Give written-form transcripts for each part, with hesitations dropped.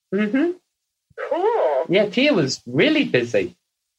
Mm-hmm. Cool. Yeah, Tia was really busy.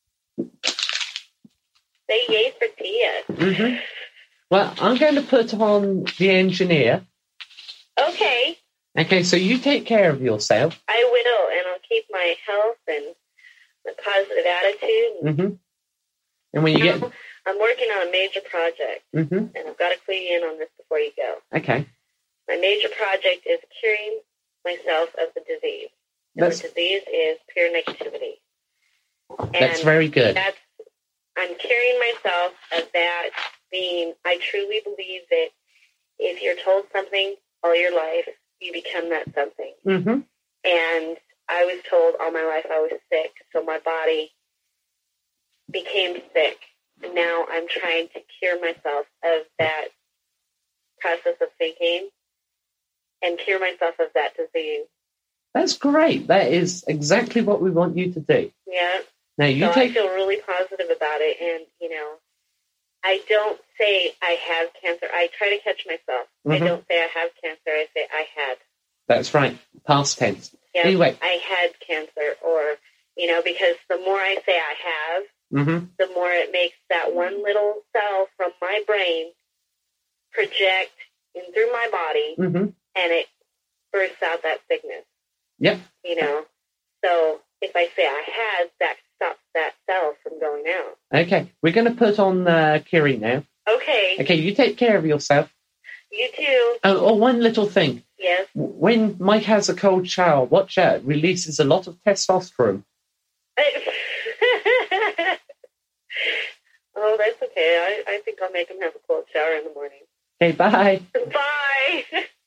Say yay for Tia. Mm-hmm. Well, I'm going to put on the engineer. Okay. Okay, so you take care of yourself. I will, and I'll keep my health and my positive attitude. Mm-hmm. And when you get... I'm working on a major project, mm-hmm. and I've got to clue you in on this before you go. Okay. My major project is curing myself of the disease. And the disease is pure negativity. That's very good. I'm curing myself of that, being, I truly believe that if you're told something all your life, you become that something. Mm-hmm. And I was told all my life I was sick, so my body became sick. And now I'm trying to cure myself of that process of thinking and cure myself of that disease. That's great. That is exactly what we want you to do. Yeah. Now I feel really positive about it, and, I don't say I have cancer. I try to catch myself. Mm-hmm. I don't say I have cancer. I say I had. That's right. Past tense. Yeah, anyway. I had cancer, or, because the more I say I have, mm-hmm. the more it makes that one little cell from my brain project in through my body, mm-hmm. and it bursts out that sickness. Yep. So if I say I had, that stops that cell from going out. Okay, we're going to put on Kiri now. Okay. Okay, you take care of yourself. You too. Oh, one little thing. Yes? When Mike has a cold shower, watch out. It releases a lot of testosterone. Oh, that's okay. I think I'll make him have a cold shower in the morning. Okay, bye. Bye.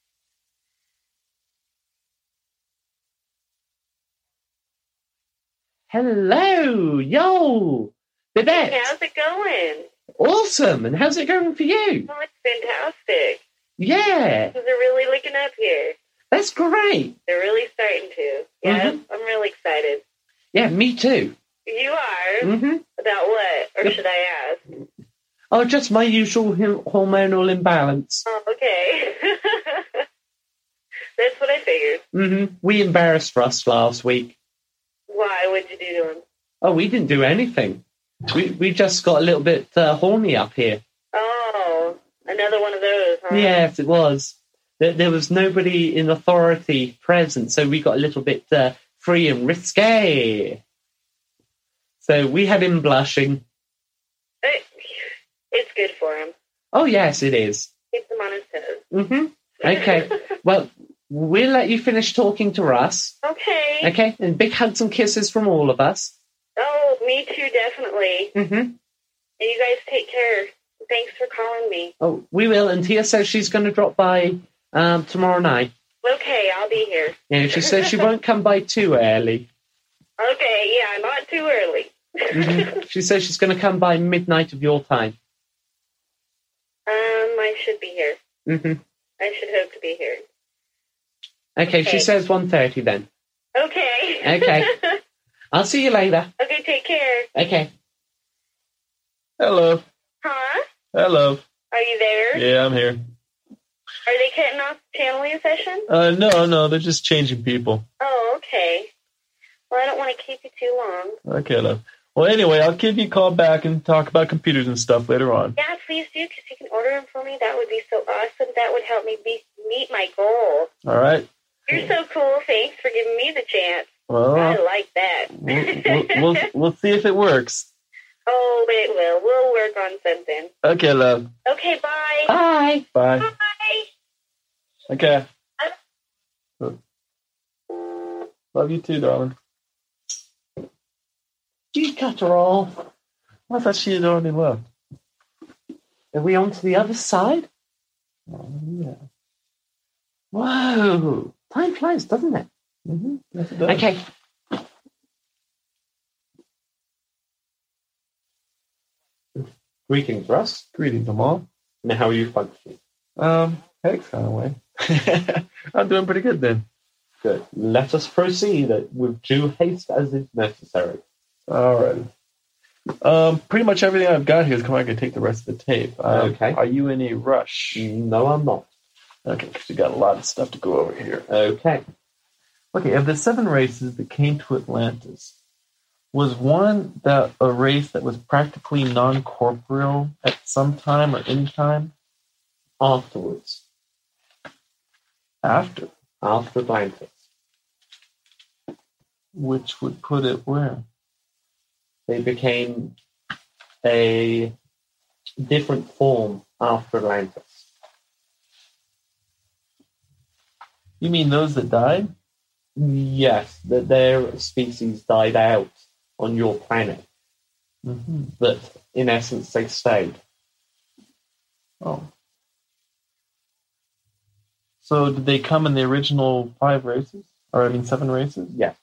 Hello, yo, Babette. Hey, how's it going? Awesome, and how's it going for you? Oh, it's fantastic. Yeah. They're really looking up here. That's great. They're really starting to. Yeah, mm-hmm. I'm really excited. Yeah, me too. You are? Mm-hmm. About what? Or should I ask? Oh, just my usual hormonal imbalance. Oh, okay. That's what I figured. Mm-hmm. We embarrassed Russ last week. Why? What did you do to him? Oh, we didn't do anything. We just got a little bit horny up here. Oh, another one of those, huh? Yes, it was. There was nobody in authority present, so we got a little bit free and risque. So we had him blushing. It's good for him. Oh, yes, it is. Keeps him on his toes. Mm-hmm. Okay. Well, we'll let you finish talking to Russ. Okay. Okay, and big hugs and kisses from all of us. Oh, me too, definitely. Mm-hmm. And you guys take care. Thanks for calling me. Oh, we will. And Tia says she's going to drop by tomorrow night. Okay, I'll be here. Yeah, she says she won't come by too early. Okay, yeah, not too early. Mm-hmm. She says she's going to come by midnight of your time. I should be here. Mm-hmm. I should hope to be here. Okay, she says 1:30 then. Okay. Okay. I'll see you later. Okay, take care. Okay. Hello. Huh? Hello. Are you there? Yeah, I'm here. Are they cutting off the channeling session? No, they're just changing people. Oh, okay. Well, I don't want to keep you too long. Okay, love. Well, anyway, I'll give you a call back and talk about computers and stuff later on. Yeah, please do, because you can order them for me. That would be so awesome. That would help me meet my goal. All right. You're so cool. Thanks for giving me the chance. Well, I like that. We'll see if it works. Oh, it will. We'll work on something. Okay, love. Okay, bye. Bye. Bye. Bye. Okay. Love you too, darling. You cut her off. I thought she had already left. Are we on to the other side? Oh, yeah. Whoa. Time flies, doesn't it? Mm-hmm. Yes, it does. Okay. Greetings, Russ. Greetings, Amal. Now, how are you functioning? Hex kind of way. I'm doing pretty good then. Good. Let us proceed with due haste as is necessary. All right. Pretty much everything I've got here is coming. I can take the rest of the tape. Okay. Are you in a rush? No, I'm not. Okay, because you got a lot of stuff to go over here. Okay. Okay, of the 7 races that came to Atlantis, was one that a race that was practically non-corporeal at some time or any time Afterwards, after, after Atlantis, which would put it where? they became a different form after Atlantis. You mean those that died? Yes, that their species died out on your planet, Mm-hmm. but in essence they stayed. Oh. So did they come in the original 5 races? Or, 7 races? Yes,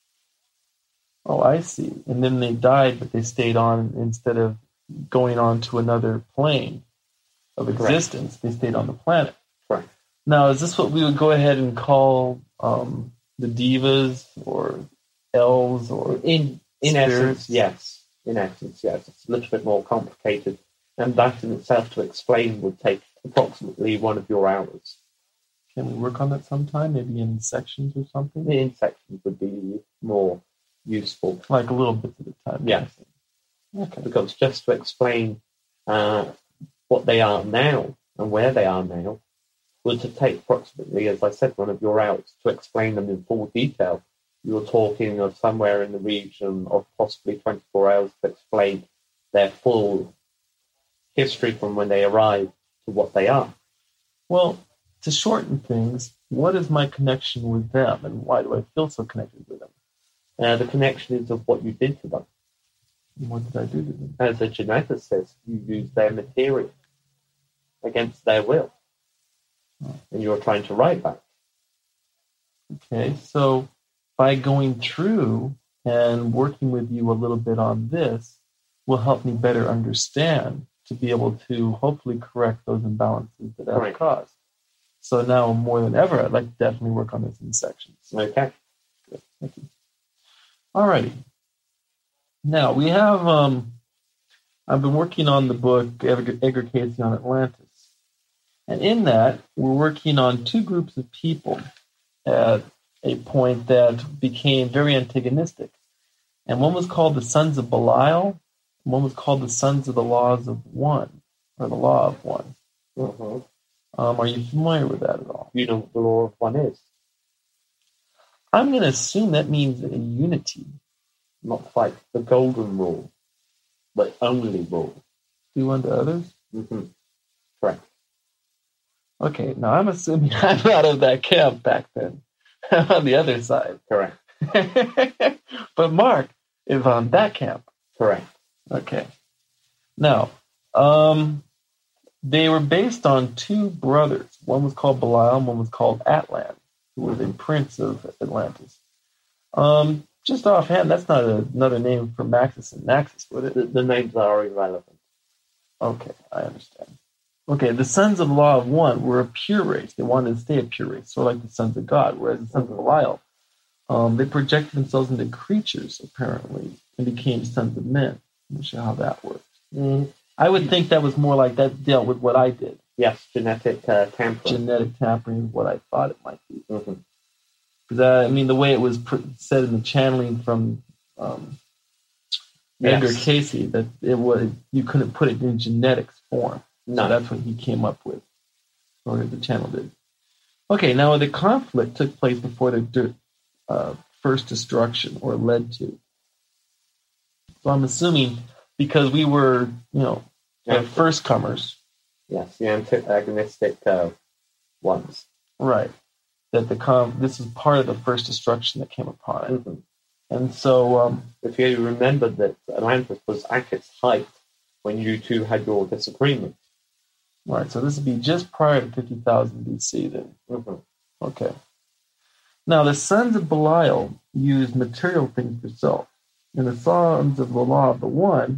Oh, I see. And then they died, but they stayed on instead of going on to another plane of existence. They stayed on the planet. correct. Now, is this what we would go ahead and call the divas or elves or In spirits? essence, yes. In essence, yes. It's a little bit more complicated, and that in itself to explain would take approximately 1 of your hours. Can we work on that sometime? Maybe in sections or something? The sections would be more useful. Like a little bit at a time. Yeah. Okay. Because just to explain what they are now and where they are now would take approximately, as I said, 1 of your hours to explain them in full detail. You're talking of somewhere in the region of possibly 24 hours to explain their full history from when they arrived to what they are. Well, to shorten things, what is my connection with them, and why do I feel so connected with them? The connection is of what you did to them. And what did I do to them? As a geneticist, you used their material against their will. And you're trying to write back. Okay, so by going through and working with you a little bit on this will help me better understand to be able to hopefully correct those imbalances that I've Right. caused. So now more than ever, I'd like to definitely work on this in sections. Okay. Good. Thank you. Alrighty. Now we have, I've been working on the book Edgar Cayce on Atlantis. And in that, we're working on 2 groups of people at a point that became very antagonistic. And one was called the Sons of Belial, and one was called the Sons of the Laws of One, or the Law of One. Mm-hmm. Are you familiar with that at all? You know what the law of one is. I'm going to assume that means a unity. Not like the golden rule, but only rule. Do unto others? Mm-hmm. Correct. Okay, now I'm assuming I'm out of that camp back then. I'm on the other side. Correct. But Mark is on that camp. Correct. Okay. Now, they were based on 2 brothers. One was called Belial, and one was called Atlan, who was a prince of Atlantis. Just offhand, that's not another name for Maxis and Naxos, would it? The names are irrelevant. Okay, I understand. Okay, the Sons of the Law of One were a pure race. They wanted to stay a pure race, sort of like the Sons of God, whereas the Sons of Belial, they projected themselves into creatures, apparently, and became sons of men. I'm not sure how that worked. I would think that was more like that dealt with what I did. Yes, genetic tampering. Genetic tampering is what I thought it might be. Mm-hmm. Because, the way it was said in the channeling from Edgar Cayce, that it was, you couldn't put it in genetics form. No. So that's what he came up with, or the channel did. Okay, now the conflict took place before the first destruction, or led to. So I'm assuming because we were, the first comers. Yes, the antagonistic ones. Right. That this is part of the first destruction that came upon it. Mm-hmm. And so... if you remember that Atlantis was at its height when you 2 had your disagreement. Right, so this would be just prior to 50,000 BC then. Mm-hmm. Okay. Now, the Sons of Belial used material things for self. And the Sons of the Law of the One,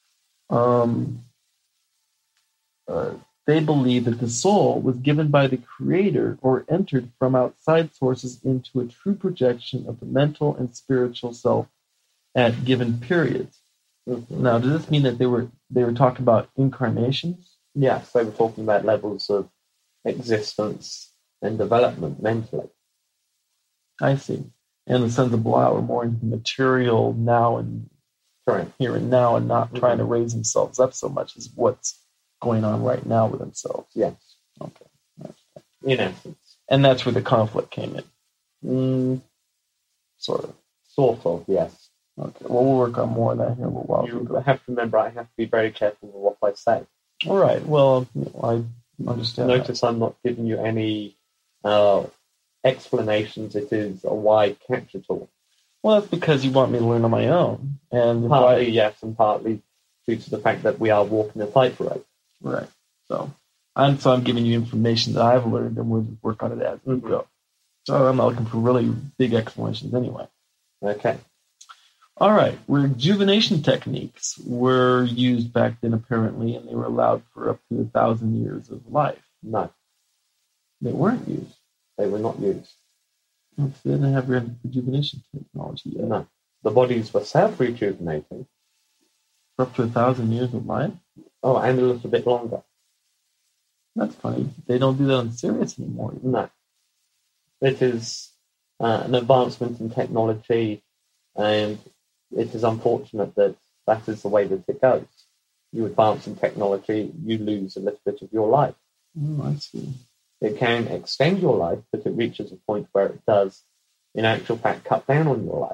they believed that the soul was given by the Creator or entered from outside sources into a true projection of the mental and spiritual self at given periods. Mm-hmm. Now, does this mean that they were talking about incarnations? Yes, they were talking about levels of existence and development mentally. I see. And the sons of Belial are more into material now and Correct. here and now, and not trying to raise themselves up so much as what's going on right now with themselves. Yes. Okay. In essence. And that's where the conflict came in. Sort of. Sort of, yes. Okay. Well, we'll work on more of that here a little while. You have to remember, I have to be very careful with what I say. All right. Well, I understand. Notice I'm not giving you any explanations. It is a wide catch-all. Well, that's because you want me to learn on my own. And partly, yes, and partly due to the fact that we are walking a tightrope. Right. So I'm giving you information that I've learned, and we'll work on it as we go. So I'm not looking for really big explanations anyway. Okay. All right. Rejuvenation techniques were used back then, apparently, and they were allowed for up to 1,000 years of life. No. They weren't used. They were not used. They didn't have rejuvenation technology yet. No. The bodies were self-rejuvenating. For up to 1,000 years of life? Oh, and a little bit longer. That's funny. They don't do that on Sirius anymore. No. It is an advancement in technology, and it is unfortunate that that is the way that it goes. You advance in technology, you lose a little bit of your life. Oh, I see. It can extend your life, but it reaches a point where it does, in actual fact, cut down on your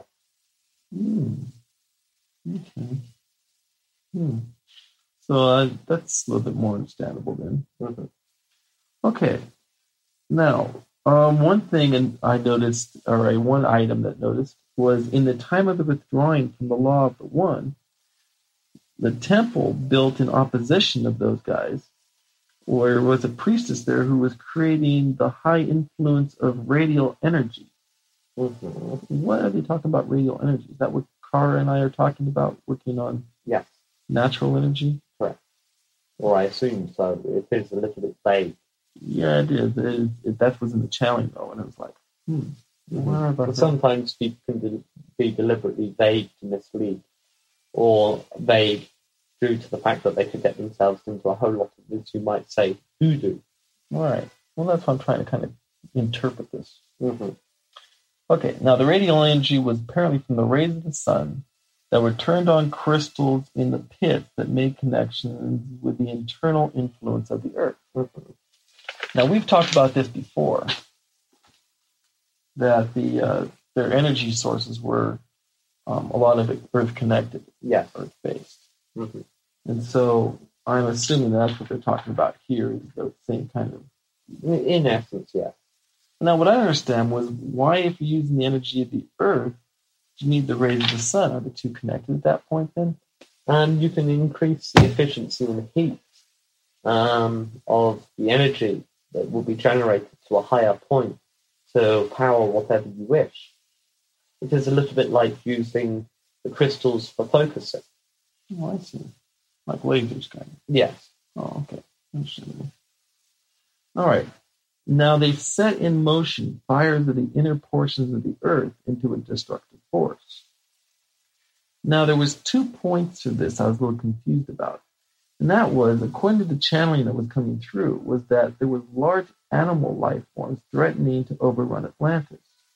life. Okay. So that's a little bit more understandable then. Mm-hmm. Okay. Now, one thing I noticed, or one item that noticed, was in the time of the withdrawing from the law of the one, the temple built in opposition of those guys, there was a priestess there who was creating the high influence of radial energy. Mm-hmm. What are they talking about, radial energy? Is that what Kara and I are talking about, working on? Yes. Natural energy? Correct. Or I assume so. It is a little bit vague. Yeah, it is. That was in the channeling, though, and it was like, But sometimes people can be deliberately vague to mislead, or vague due to the fact that they could get themselves into a whole lot of this, you might say, hoodoo. All right. Well, that's why I'm trying to kind of interpret this. Mm-hmm. Okay, now the radial energy was apparently from the rays of the sun that were turned on crystals in the pits that made connections with the internal influence of the earth. Mm-hmm. Now, we've talked about this before, that their energy sources were a lot of it earth-connected, earth-based. Mm-hmm. And so I'm assuming that's what they're talking about here, is the same kind of... In essence, yes. Now, what I understand was, why, if you're using the energy of the earth, do you need the rays of the sun? Are the two connected at that point, then? And you can increase the efficiency and heat of the energy that will be generated to a higher point to power whatever you wish. It is a little bit like using the crystals for focusing. Oh, I see. Like lasers, kind of. Yes. Oh, okay. Interesting. All right. Now they've set in motion fires of the inner portions of the earth into a destructive force. Now there was 2 points to this I was a little confused about. And that was, according to the channeling that was coming through, was that there was large animal life forms threatening to overrun Atlantis.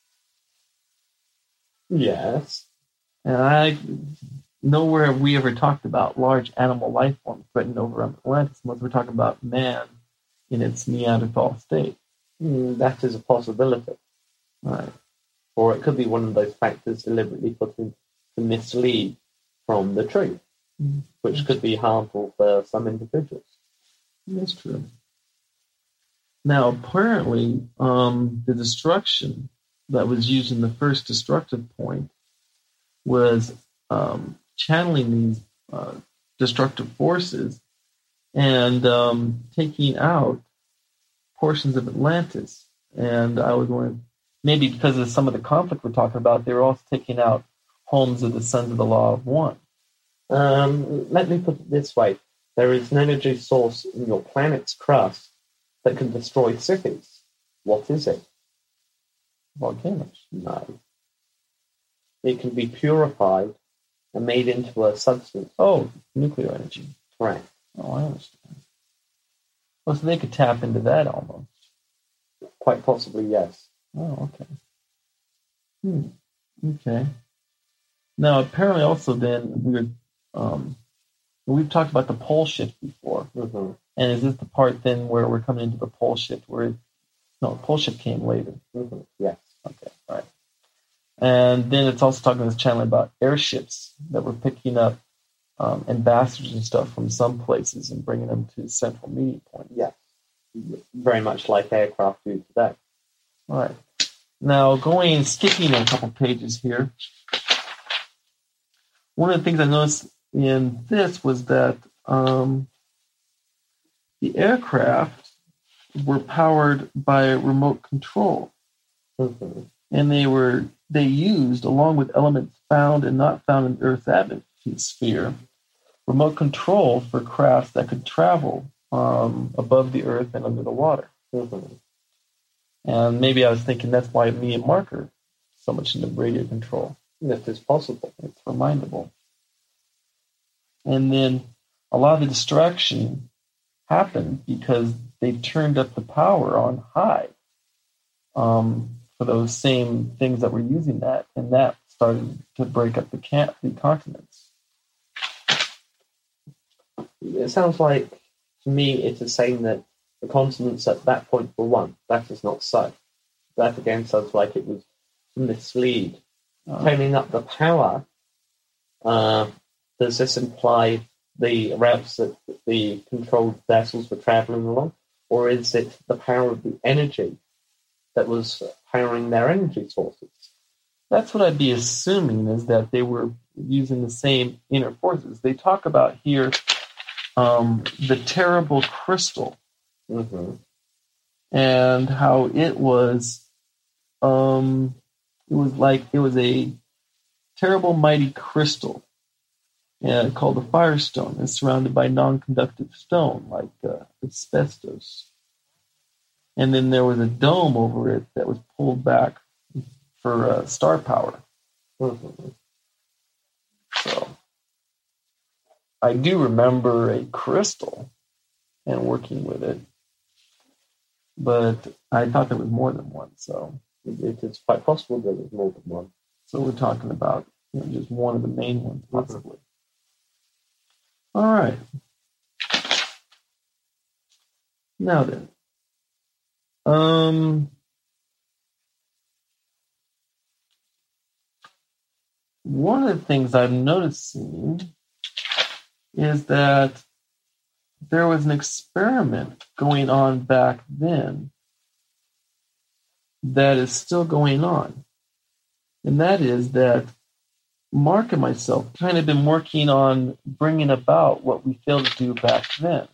Yes. And nowhere have we ever talked about large animal life forms threatening to overrun Atlantis, unless we're talking about man in its Neanderthal state. That is a possibility. Right. Or it could be one of those factors deliberately put in to mislead from the truth, which could be harmful for some individuals. That's true. Now, apparently, the destruction that was used in the first destructive point was channeling these destructive forces and taking out portions of Atlantis. And I was wondering, maybe because of some of the conflict we're talking about, they were also taking out homes of the Sons of the Law of One. Let me put it this way. There is an energy source in your planet's crust that can destroy cities. What is it? Volcanoes. No. It can be purified and made into a substance. Oh, nuclear energy. Correct. Oh, I understand. Well, so they could tap into that almost. Quite possibly, yes. Oh, okay. Okay. Now, apparently, also then we've talked about the pole shift before, and is this the part then where we're coming into the pole shift? Pole shift came later. Yes. Okay. All right. And then it's also talking in this channel about airships that were picking up ambassadors and stuff from some places and bringing them to central meeting point. Yes. Very much like aircraft do today. All right. Now, skipping a couple pages here, one of the things I noticed in this was that the aircraft were powered by remote control. And they used, along with elements found and not found in Earth's atmosphere, remote control for crafts that could travel above the Earth and under the water. And maybe I was thinking that's why me and Mark are so much into radio control. If it's possible. It's remindable. And then a lot of the distraction happened because they turned up the power on high for those same things that were using that, and that started to break up the continents. It sounds like, to me, it is saying that the continents at that point were one. That is not so. That again sounds like it was to mislead. Turning up the power, does this imply the routes that the controlled vessels were traveling along? Or is it the power of the energy that was powering their energy sources? That's what I'd be assuming, is that they were using the same inner forces. They talk about here the terrible crystal, and how it was a terrible mighty crystal, called the Firestone, and surrounded by non-conductive stone like asbestos. And then there was a dome over it that was pulled back for star power. So I do remember a crystal and working with it, but I thought there was more than one. So it is quite possible there was more than one. So we're talking about just one of the main ones, possibly. All right. Now then. One of the things I'm noticing is that there was an experiment going on back then that is still going on. And that is that Mark and myself kind of been working on bringing about what we failed to do back then.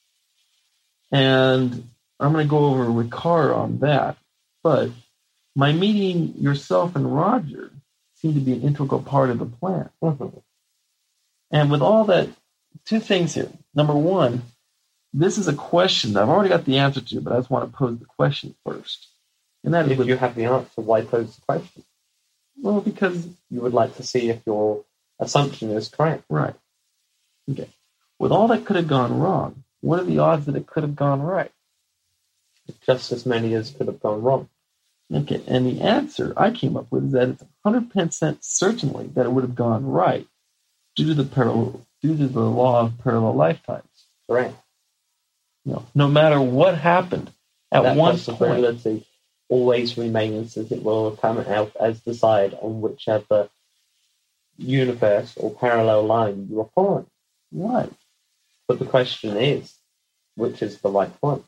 And I'm going to go over with Carr on that. But my meeting yourself and Roger seemed to be an integral part of the plan. And with all that, two things here. Number one, this is a question that I've already got the answer to, but I just want to pose the question first. And that is, if you have the answer, why pose the question? Well, because you would like to see if your assumption is correct. Right. Okay. With all that could have gone wrong, what are the odds that it could have gone right? Just as many as could have gone wrong. Okay, and the answer I came up with is that it's 100% certainly that it would have gone right due to the law of parallel lifetimes. Correct. No matter what happened at that one possibility point, always remains as it will come out as desired on whichever universe or parallel line you are following. Right. But the question is, which is the right one?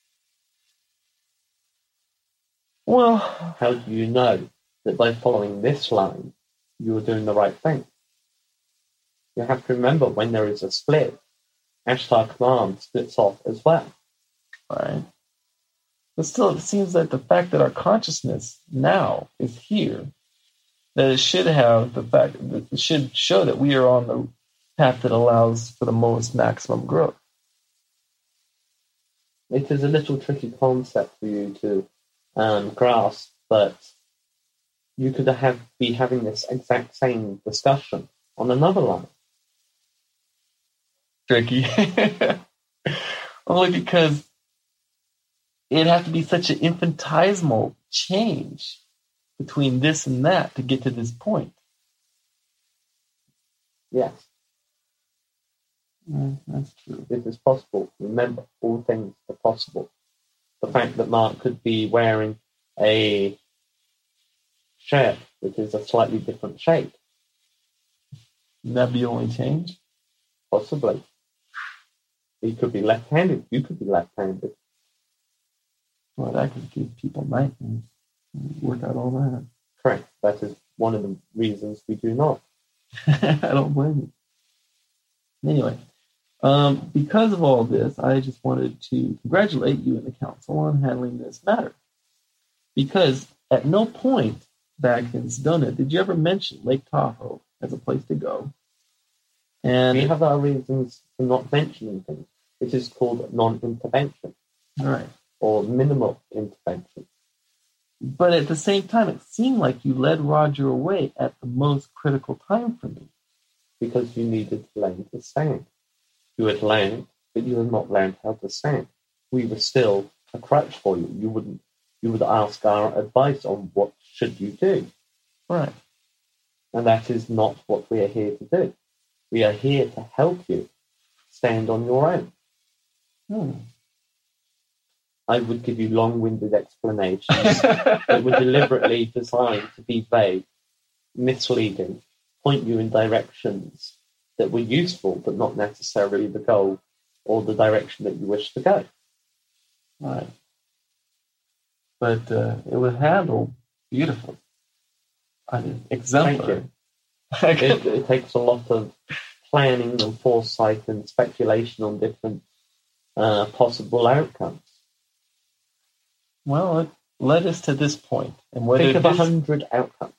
Well, how do you know that by following this line, you are doing the right thing? You have to remember, when there is a split, Ashtar Command splits off as well. Right. But still, it seems that the fact that our consciousness now is here, that it should have the fact that it should show that we are on the path that allows for the most maximum growth. It is a little tricky concept for you to grasp, but you could be having this exact same discussion on another line. Tricky. Only because it'd have to be such an infinitesimal change between this and that to get to this point. Yes, That's true. it is possible. Remember, all things are possible. The fact that Mark could be wearing a shirt which is a slightly different shape, Would that be the only change? possibly. He could be left-handed. You could be left-handed. Well, that could give people nightmares. Work out all that. Correct. That is one of the reasons we do not. I don't blame you. Anyway, because of all this, I just wanted to congratulate you and the council on handling this matter. Because at no point back in Sedona did you ever mention Lake Tahoe as a place to go. And We have our reasons for not mentioning things. It is called non-intervention all right. or minimal intervention. But at the same time, it seemed like you led Roger away at the most critical time for me. Because you needed to learn to stand. You had learned, but you had not learned how to stand. We were still a crutch for you. You would ask our advice on what should you do. Right. And that is not what we are here to do. We are here to help you stand on your own. I would give you long-winded explanations that were deliberately designed to be vague, misleading, point you in directions that were useful, but not necessarily the goal or the direction that you wish to go. Right. But it was handled beautifully. I mean, exemplary. Thank you. It takes a lot of planning and foresight and speculation on different possible outcomes. Well, it led us to this point. And Think of 100 outcomes,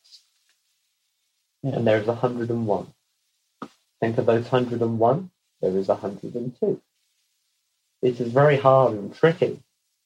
Yeah. and there's 101. Think of those 101, there is 102. It is very hard and tricky,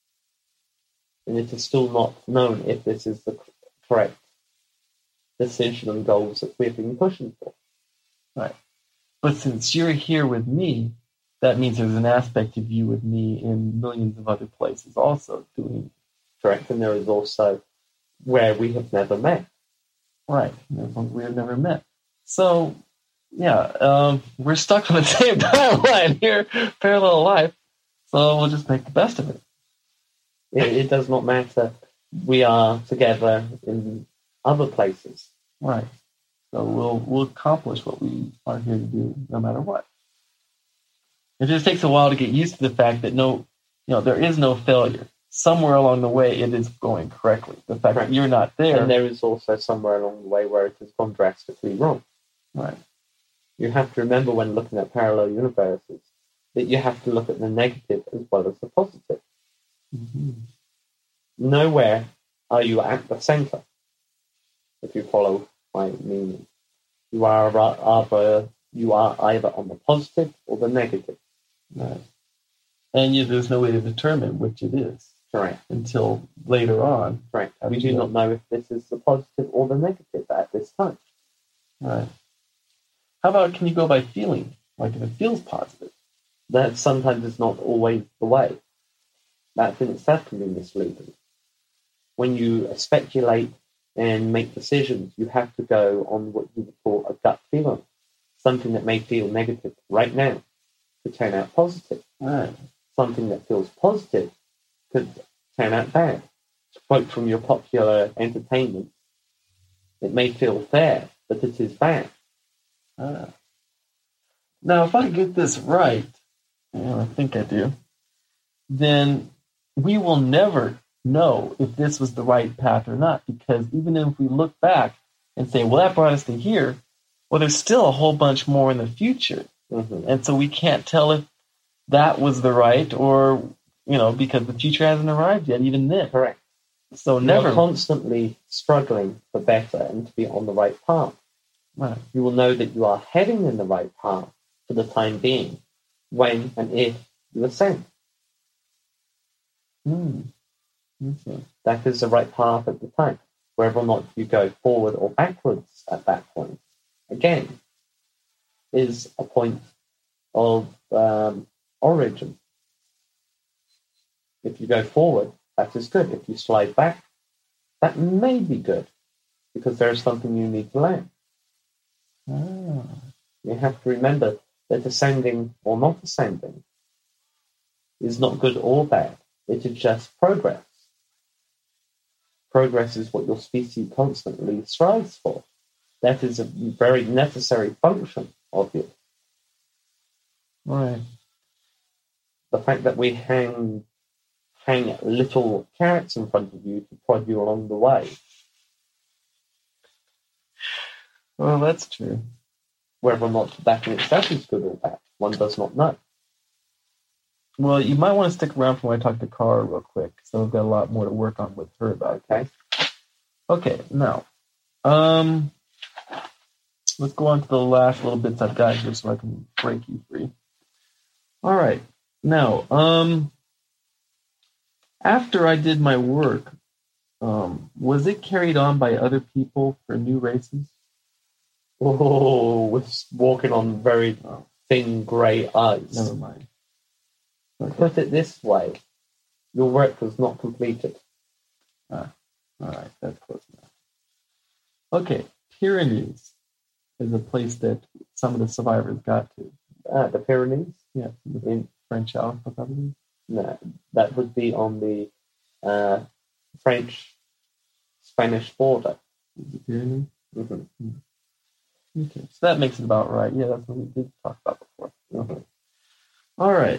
and it is still not known if this is the correct decision and goals that we've been pushing for. Right. But since you're here with me, that means there's an aspect of you with me in millions of other places also doing. Correct, and there is also where we have never met. Right. We have never met. So, yeah, we're stuck on the same timeline here, parallel life. So we'll just make the best of it. It does not matter. We are together in other places. Right. So we'll accomplish what we are here to do, no matter what. It just takes a while to get used to the fact that there is no failure. Somewhere along the way, it is going correctly. The fact that you're not there, and there is also somewhere along the way where it has gone drastically wrong. Right. You have to remember when looking at parallel universes that you have to look at the negative as well as the positive. Mm-hmm. Nowhere are you at the center, if you follow my meaning. You are either on the positive or the negative. Right. And there's no way to determine which it is. Correct. Until later on. Correct. We do not know if this is the positive or the negative at this time. Right. How about, can you go by feeling? Like if it feels positive? That sometimes is not always the way. That in itself can be misleading. When you speculate and make decisions, you have to go on what you would call a gut feeling. Something that may feel negative right now could turn out positive. Right. Something that feels positive could turn out bad. To quote from your popular entertainment, it may feel fair, but it is bad. Now, if I get this right, and I think I do, then we will never know if this was the right path or not, because even if we look back and say, well, that brought us to here, well, there's still a whole bunch more in the future. Mm-hmm. And so we can't tell if that was the right or, because the future hasn't arrived yet, even then. Correct. So never. You're constantly struggling for better and to be on the right path. Right. You will know that you are heading in the right path for the time being, when and if you ascend. Okay. That is the right path at the time. Whether or not you go forward or backwards at that point, again, is a point of origin. If you go forward, that is good. If you slide back, that may be good. because there is something you need to learn. Ah. You have to remember that ascending or not ascending is not good or bad. It is just progress. Progress is what your species constantly strives for. That is a very necessary function of you. Right. The fact that we hang little carrots in front of you to prod you along the way. Well, that's true. Whether or not that in itself is good or bad, one does not know. Well, you might want to stick around for when I talk to Cara real quick, so I've got a lot more to work on with her about. Okay. Okay, now, let's go on to the last little bits I've got here so I can break you free. All right. Now, after I did my work, was it carried on by other people for new races? Oh, we're walking on very thin grey ice. Never mind. Okay. Put it this way, your work was not completed. All right, that's close enough. Okay, Pyrenees is a place that some of the survivors got to. The Pyrenees? Yeah, in French Alps, I believe. No, that would be on the French-Spanish border. The Pyrenees? Mm-hmm. Okay, so that makes it about right. Yeah, that's what we did talk about before. Mm-hmm. All right.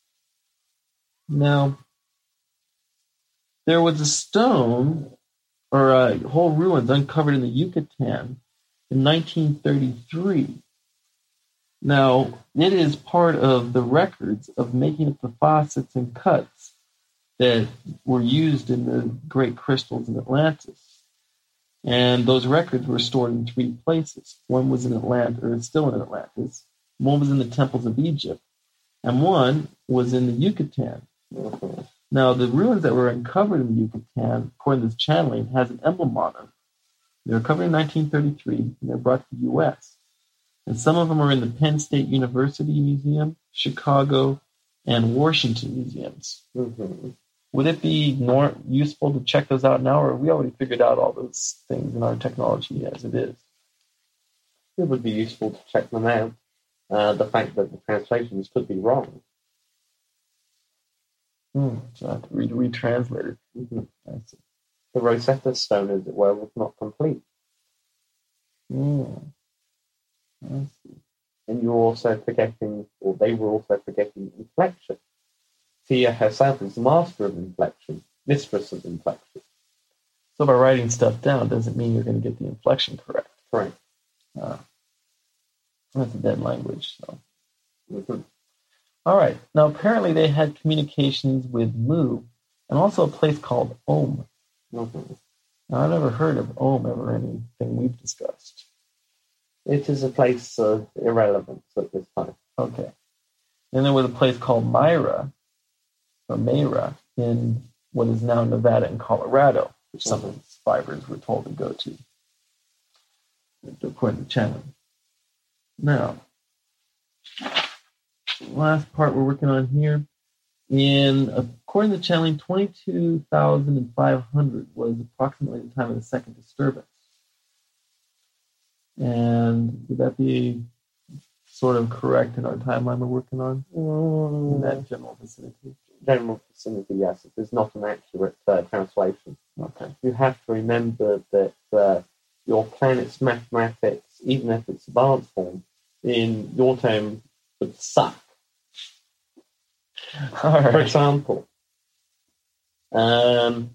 Now, there was a stone or whole ruins uncovered in the Yucatan in 1933. Now, it is part of the records of making up the faucets and cuts that were used in the great crystals in Atlantis. And those records were stored in 3 places. One was in Atlantis, or it's still in Atlantis. One was in the temples of Egypt. And one was in the Yucatan. Mm-hmm. Now, the ruins that were uncovered in the Yucatan, according to this channeling, has an emblem on them. They were covered in 1933, and they're brought to the U.S. And some of them are in the Penn State University Museum, Chicago, and Washington museums. Mm-hmm. Would it be more useful to check those out now, or have we already figured out all those things in our technology as it is? It would be useful to check them out. The fact that the translations could be wrong. So I have to retranslate it. Mm-hmm. I see. The Rosetta Stone, as it were, was not complete. I see. And you're also forgetting, or they were also forgetting, inflection. Tia herself is the master of inflection, mistress of inflection. So by writing stuff down doesn't mean you're going to get the inflection correct. Correct. That's a dead language. So. Mm-hmm. All right. Now, apparently they had communications with Mu and also a place called Om. Mm-hmm. Now, I've never heard of Om ever anything we've discussed. It is a place of irrelevance at this time. Okay. Then there was a place called Myra, or Mayra, in what is now Nevada and Colorado, which some of the survivors were told to go to, according to channeling. Now, last part we're working on here, according to channeling, 22,500 was approximately the time of the second disturbance. And would that be sort of correct in our timeline we're working on? In that general vicinity? General vicinity, yes. It is not an accurate translation. Okay. You have to remember that your planet's mathematics, even if it's advanced form, in your term, would suck. All right. For example, let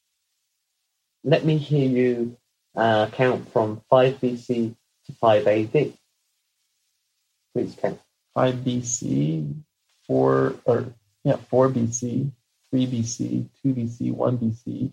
me hear you count from 5 BC to 5 AD. Please count. 5 BC, 4 BC, 3 BC, 2 BC, 1 BC,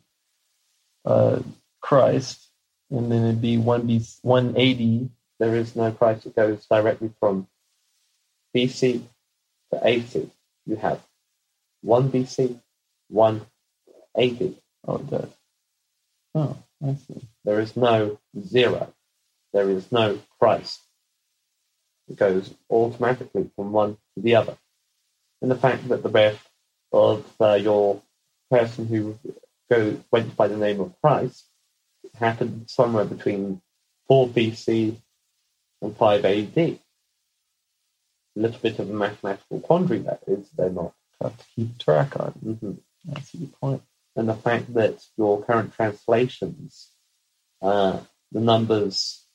Christ, and then it'd be 1 AD. There is no Christ. It goes directly from BC to AD. You have 1 BC, 1 AD. Oh, it does. Oh, I see. There is no 0. There is no Christ. It goes automatically from one to the other. And the fact that the birth of your person who went by the name of Christ It happened somewhere between 4 BC and 5 AD. A little bit of a mathematical quandary, that is, they're not. Have to keep track on. Mm-hmm. That's a good point. And the fact that your current translations, the numbers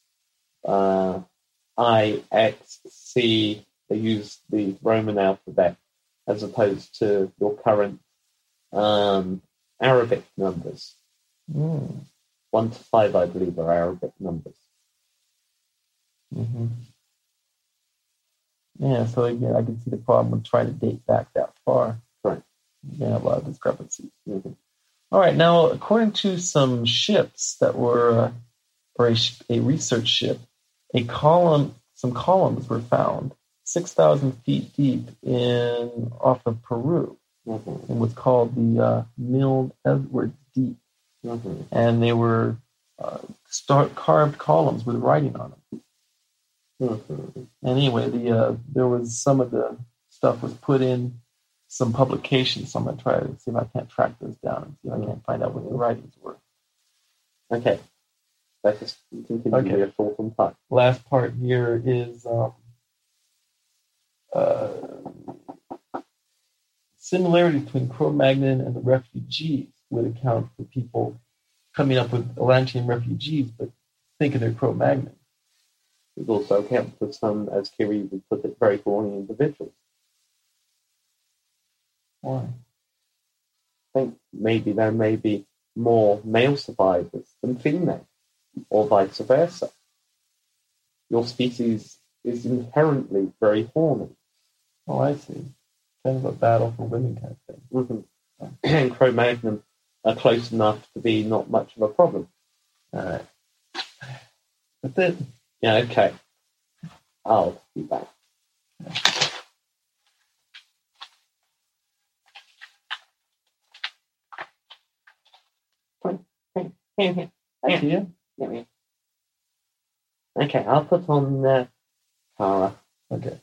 I, X, C, they use the Roman alphabet as opposed to your current Arabic numbers. 1 to 5, I believe, are Arabic numbers. Mm-hmm. Yeah, so again, I can see the problem with trying to date back that far. Right. Yeah, a lot of discrepancies. Mm-hmm. All right, now, according to some ships that were, or a research ship, some columns were found 6,000 feet deep off of Peru, in what's called the Milne Edwards Deep. And they were carved columns with writing on them. Anyway, there was some of the stuff was put in some publications, so I'm going to try to see if I can't track those down and see if I can't find out what the writings were. Okay. Let's just continue your thought on time. Last part here is similarity between Cro-Magnon and the refugees would account for people coming up with Atlantean refugees, but thinking they're Cro-Magnon. It also accounts for some, as Kiri would put it, very horny individuals. Why? I think maybe there may be more male survivors than female, or vice versa. Your species is inherently very horny. Oh, I see. Kind of a battle for women kind of thing. Mm-hmm. And Cro-Magnon are close enough to be not much of a problem. All right. That's it. Yeah, okay. I'll be back. Thank you. Okay, I'll put on Kara. Okay.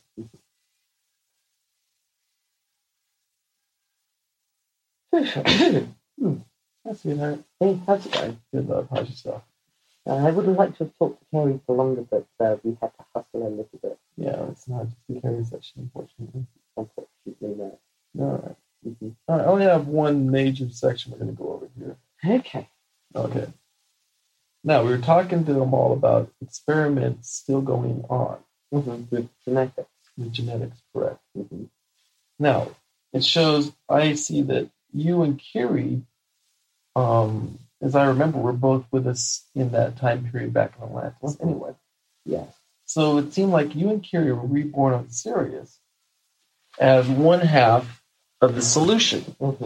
That's sweetheart. Hey, how's it going? Good love. How's yourself? I would have liked to have talked to Carrie for longer, but we had to hustle a little bit. Yeah, it's not just the Carrie section, unfortunately. Unfortunately, no. All right. Mm-hmm. All right. I only have one major section we're going to go over here. Okay. Okay. Now, we were talking to them all about experiments still going on. With genetics. With genetics, correct. Mm-hmm. Now, it shows, I see that you and Kiri, as I remember, were both with us in that time period back in Atlantis anyway. Yes. So it seemed like you and Kiri were reborn on Sirius as one half of the solution.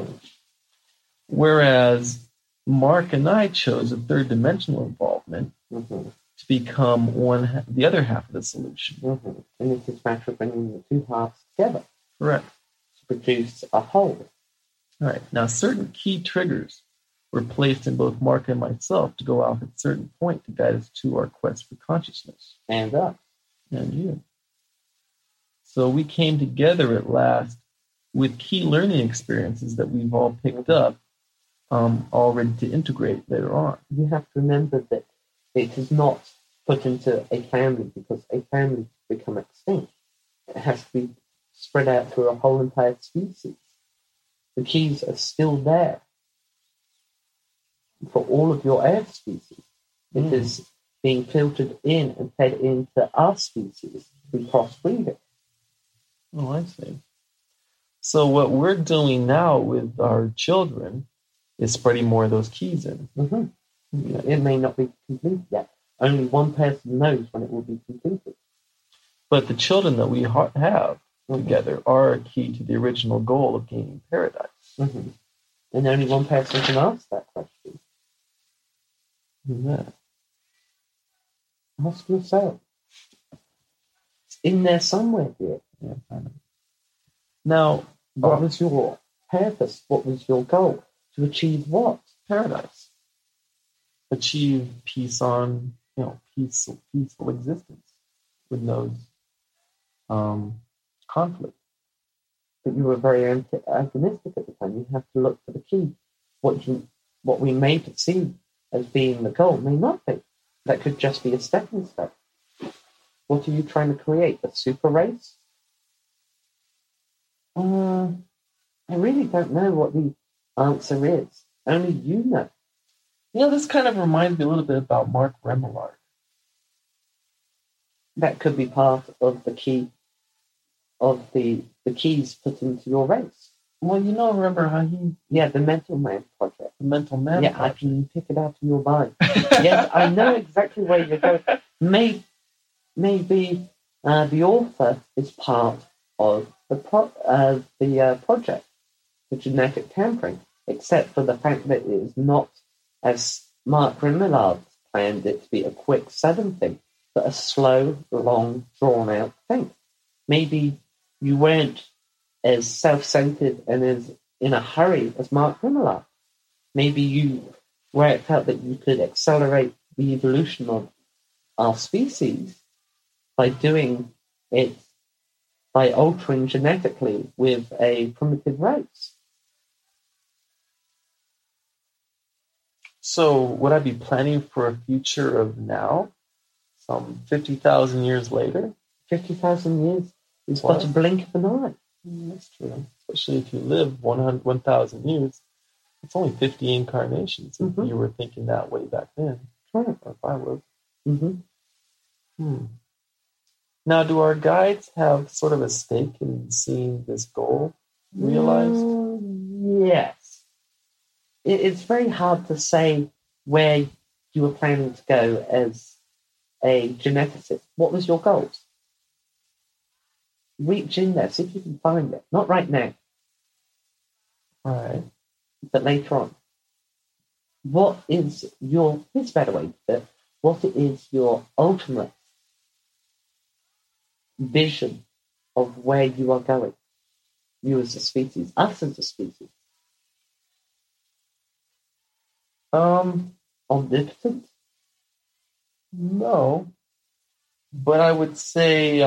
Whereas Mark and I chose a third dimensional involvement to become the other half of the solution. And it's a matter of bringing the two halves together. Correct. To produce a whole. All right. Now, certain key triggers were placed in both Mark and myself to go off at a certain point to guide us to our quest for consciousness. And us. And you. So we came together at last with key learning experiences that we've all picked up, all ready to integrate later on. You have to remember that it is not put into a family because a family has become extinct. It has to be spread out through a whole entire species. The keys are still there for all of your air species. It is being filtered in and fed into our species through crossbreeding. Oh, I see. So what we're doing now with our children is spreading more of those keys in. It may not be complete yet. Only one person knows when it will be completed. But the children that we have together are a key to the original goal of gaining paradise. And only one person can ask that question. Who's that? Ask yourself. It's in there somewhere, dear. Yeah, I know. Now, what was your purpose? What was your goal? To achieve what? Paradise. Achieve peace on, peaceful existence with no conflict. But you were very antagonistic at the time. You have to look for the key. What we made it seem as being the goal may not be. That could just be a stepping stone. What are you trying to create? A super race? I really don't know what the answer is. Only you know. This kind of reminds me a little bit about Mark Remillard. That could be part of the key of the keys put into your race. Well, remember how the Mental Man Project. The Mental Man Project. I can pick it out of your mind. Yes, I know exactly where you're going. Maybe the author is part of the project, the genetic tampering, except for the fact that it is not, as Mark Remillard planned it, to be a quick, sudden thing, but a slow, long, drawn-out thing. Maybe you weren't as self-centered and as in a hurry as Mark Remillard. Maybe you worked out that you could accelerate the evolution of our species by doing it, by altering genetically with a primitive race. So would I be planning for a future of now, some 50,000 years later? 50,000 years is but a blink of an eye. That's true. Especially if you live 1,000 years. It's only 50 incarnations if you were thinking that way back then. Right. Or if I was. Now, do our guides have sort of a stake in seeing this goal realized? Yes. It's very hard to say where you were planning to go as a geneticist. What was your goals? Reach in there, see if you can find it. Not right now. All right. But later on. What is your, here's a better way to put it, what is your ultimate vision of where you are going? You as a species, us as a species. Omnipotent? No. But I would say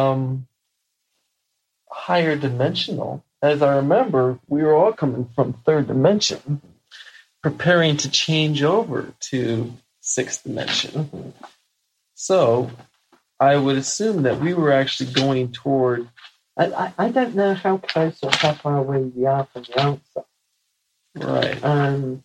higher dimensional. As I remember, we were all coming from third dimension, preparing to change over to sixth dimension. So I would assume that we were actually going toward... I don't know how close or how far away we are from the answer. Right.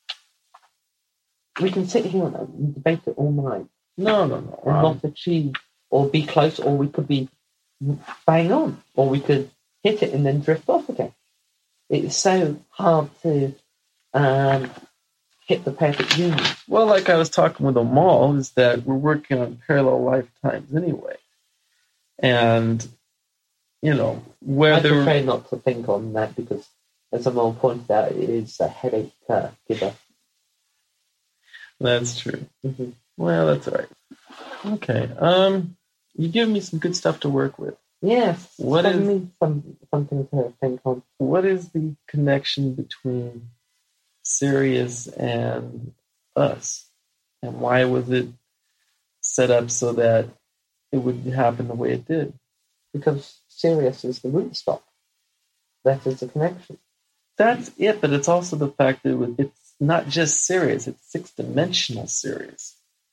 We can sit here and debate it all night. No. And not achieve or be close, or we could be bang on, or we could hit it and then drift off again. It's so hard to hit the perfect union. Well, like I was talking with Amal, is that we're working on parallel lifetimes anyway. And, whether... I prefer not to think on that because, as Amal pointed out, it is a headache giver. That's true. Mm-hmm. Well, that's all right. Okay. You give me some good stuff to work with. Yes. What is something to think on? What is the connection between Sirius and us? And why was it set up so that it would happen the way it did? Because Sirius is the root stock. That is the connection. That's it, but it's also the fact that it's not just Sirius, it's six-dimensional Sirius.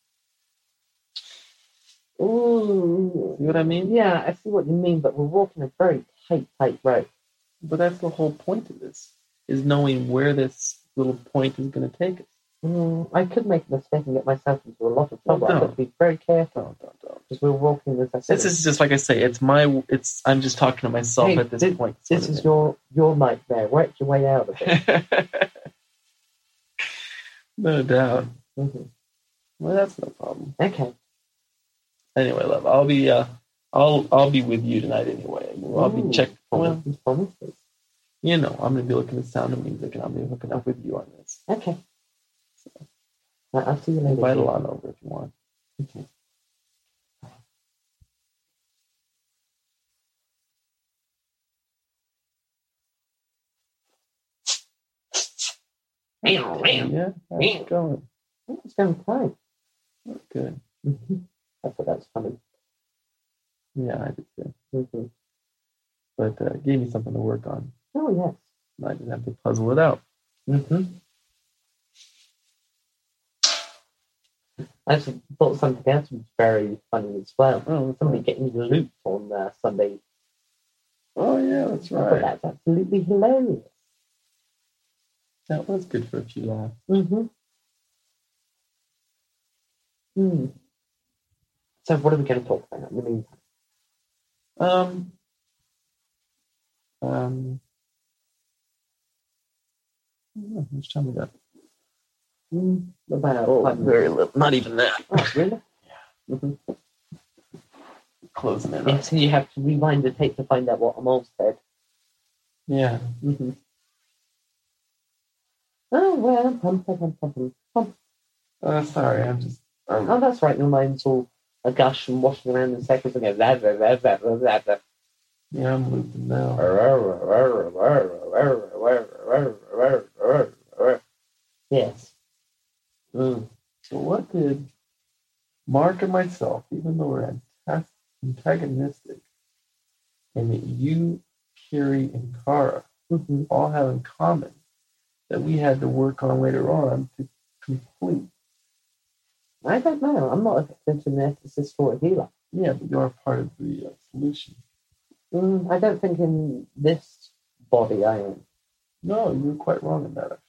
Ooh. See what I mean? Yeah, I see what you mean, but we're walking a very tight road. But that's the whole point of this, is knowing where this little point is going to take us. I could make a mistake and get myself into a lot of trouble. I've got to be very careful. Don't. Because we're walking this. This is just like I say. I'm just talking to myself at this point. This is your nightmare. Work your way out of it. No doubt. Mm-hmm. Well, that's no problem. Okay. Anyway, love, I'll be with you tonight anyway. I'll be checking. Well, promises. I'm going to be looking at Sound of Music, and I'll be hooking up with you on this. Okay. So, I'll see you later. Invite Alana over if you want. Okay. Yeah, how's it going? It's going fine. Oh, good. Mm-hmm. I thought that was funny. Yeah, I did too. Mm-hmm. But it gave me something to work on. Oh, yes. I didn't have to puzzle it out. Mm-hmm. I just thought something else was very funny as well. Oh, Somebody getting looped on Sunday. Oh, yeah, that's I thought right. that's absolutely hilarious. That was good for a few laughs. Mm-hmm. Mm. So what are we going to talk about in the meantime? How much time we got? About very little. Not even that. Oh, really? Yeah. Mm-hmm. Closing it Yeah, up. so you have to rewind the tape to find out what Amal said. Yeah. Mm-hmm. Oh, well, Sorry, I'm just... Oh, that's right. Your mind's all a gush and washing around in seconds and goes, that. Yeah, I'm looping now. Yes. Mm. So what did Mark and myself, even though we're antagonistic, and that you, Kiri, and Kara all have in common that we had to work on later on to complete? I don't know. I'm not a geneticist or a healer. Yeah, but you are part of the solution. I don't think in this body I am. No, you were quite wrong in that,